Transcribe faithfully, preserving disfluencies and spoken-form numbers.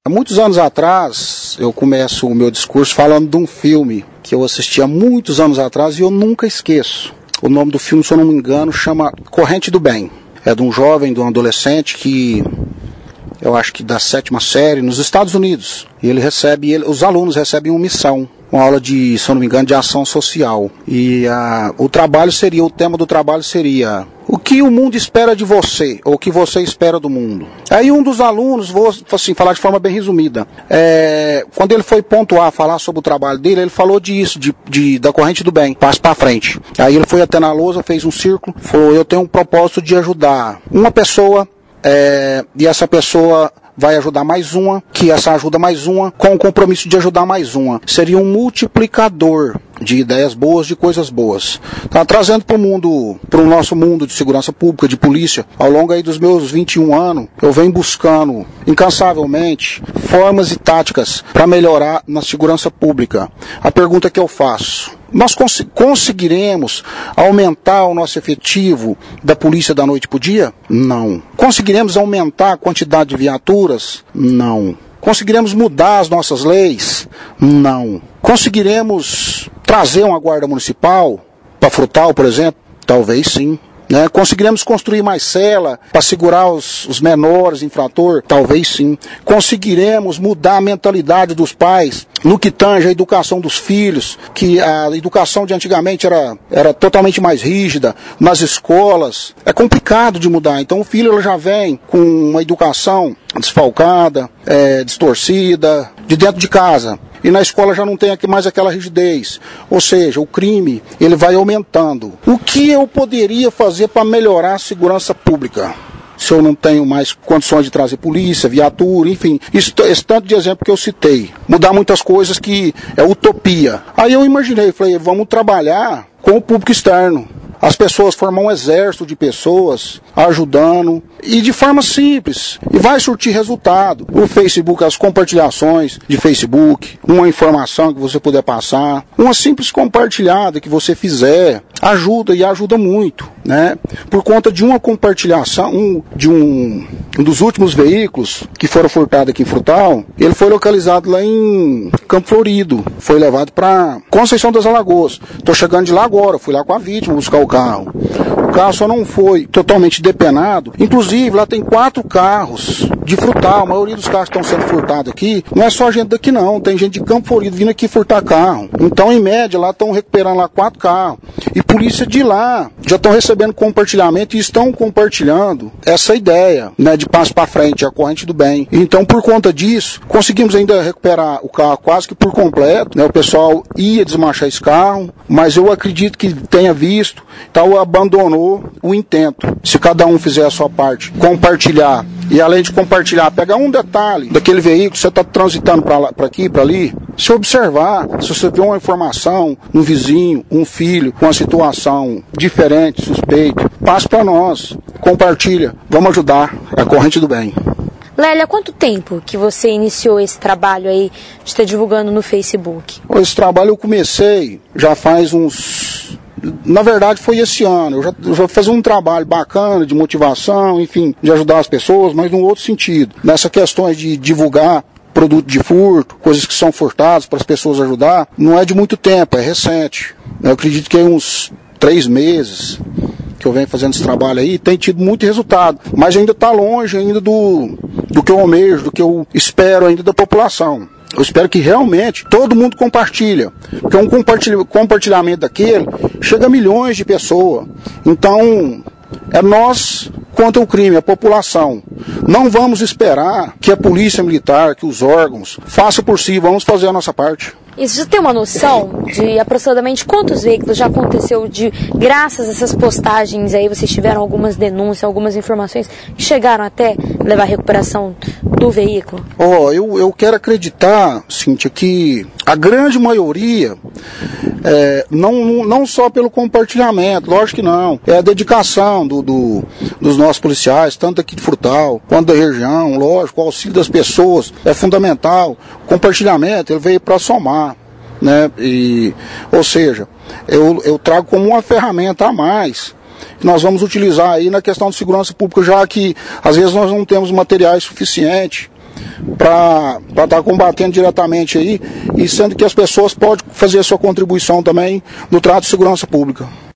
Há muitos anos atrás, eu começo o meu discurso falando de um filme que eu assisti há muitos anos atrás e eu nunca esqueço. O nome do filme, se eu não me engano, chama Corrente do Bem. É de um jovem, de um adolescente que, eu acho que da sétima série, nos Estados Unidos. E ele recebe, ele, os alunos recebem uma missão, uma aula de, se eu não me engano, de ação social. E a, o trabalho seria, o tema do trabalho seria: o que o mundo espera de você, ou o que você espera do mundo. Aí um dos alunos, vou assim, falar de forma bem resumida, é, quando ele foi pontuar, falar sobre o trabalho dele, ele falou disso, de, de, da corrente do bem, passo para frente. Aí ele foi até na lousa, fez um círculo, falou: eu tenho um propósito de ajudar uma pessoa, é, e essa pessoa vai ajudar mais uma, que essa ajuda mais uma, com o compromisso de ajudar mais uma. Seria um multiplicador de ideias boas, de coisas boas. Tá trazendo para o mundo, para o nosso mundo de segurança pública, de polícia, ao longo aí dos meus vinte e um anos, eu venho buscando incansavelmente formas e táticas para melhorar na segurança pública. A pergunta que eu faço: nós cons conseguiremos aumentar o nosso efetivo da polícia da noite para o dia? Não. Conseguiremos aumentar a quantidade de viaturas? Não. Conseguiremos mudar as nossas leis? Não. Conseguiremos trazer uma guarda municipal para Frutal, por exemplo? Talvez sim. Né? Conseguiremos construir mais cela para segurar os, os menores infratores? Talvez sim. Conseguiremos mudar a mentalidade dos pais no que tange a educação dos filhos, que a educação de antigamente era, era totalmente mais rígida, nas escolas. É complicado de mudar. Então o filho ele já vem com uma educação desfalcada, é, distorcida, de dentro de casa. E na escola já não tem aqui mais aquela rigidez. Ou seja, o crime ele vai aumentando. O que eu poderia fazer para melhorar a segurança pública? Se eu não tenho mais condições de trazer polícia, viatura, enfim, isso, esse tanto de exemplo que eu citei. Mudar muitas coisas que é utopia. Aí eu imaginei, falei, vamos trabalhar com o público externo. As pessoas formam um exército de pessoas ajudando, e de forma simples, e vai surtir resultado. O Facebook, as compartilhações de Facebook, uma informação que você puder passar, uma simples compartilhada que você fizer, ajuda e ajuda muito, né? Por conta de uma compartilhação, um, de um, um dos últimos veículos que foram furtados aqui em Frutal, ele foi localizado lá em Campo Florido, foi levado para Conceição das Alagoas. Estou chegando de lá agora, fui lá com a vítima buscar o carro. O carro só não foi totalmente depenado. Inclusive, lá tem quatro carros de Frutal. A maioria dos carros que estão sendo furtados aqui, não é só gente daqui não, tem gente de Campo Florido vindo aqui furtar carro. Então, em média, lá estão recuperando lá quatro carros. E polícia de lá já estão recebendo compartilhamento e estão compartilhando essa ideia, né, de passo para frente, a corrente do bem. Então, por conta disso, conseguimos ainda recuperar o carro quase que por completo, né? O pessoal ia desmanchar esse carro, mas eu acredito que tenha visto, então abandonou o intento. Se cada um fizer a sua parte, compartilhar, e além de compartilhar, pegar um detalhe daquele veículo, você está transitando para aqui, para ali, se observar, se você vê uma informação, um vizinho, um filho, com uma situação diferente, suspeita, passe para nós, compartilha, vamos ajudar a corrente do bem. Lélia, há quanto tempo que você iniciou esse trabalho aí de estar divulgando no Facebook? Esse trabalho eu comecei já faz uns... Na verdade foi esse ano, eu já, eu já fazia um trabalho bacana de motivação, enfim, de ajudar as pessoas, mas num outro sentido. Nessa questão de divulgar produto de furto, coisas que são furtadas para as pessoas ajudar, não é de muito tempo, é recente. Eu acredito que é uns três meses que eu venho fazendo esse trabalho aí, tem tido muito resultado, mas ainda está longe ainda do, do que eu almejo, do que eu espero ainda da população. Eu espero que realmente todo mundo compartilha, porque um compartilha, compartilhamento daquele chega a milhões de pessoas. Então, é nós contra o crime, a população. Não vamos esperar que a polícia militar, que os órgãos façam por si, vamos fazer a nossa parte. E você tem uma noção de aproximadamente quantos veículos já aconteceu de, graças a essas postagens aí, vocês tiveram algumas denúncias, algumas informações que chegaram até levar a recuperação do veículo? Ó, oh, eu, eu quero acreditar, Cíntia, que a grande maioria, é, não, não só pelo compartilhamento, lógico que não, é a dedicação do, do, dos nossos policiais, tanto aqui de Frutal, quanto da região, lógico, o auxílio das pessoas é fundamental, o compartilhamento, ele veio para somar. Né? E, ou seja, eu, eu trago como uma ferramenta a mais que nós vamos utilizar aí na questão de segurança pública, já que às vezes nós não temos materiais suficientes para estar tá combatendo diretamente aí, e sendo que as pessoas podem fazer a sua contribuição também no trato de segurança pública.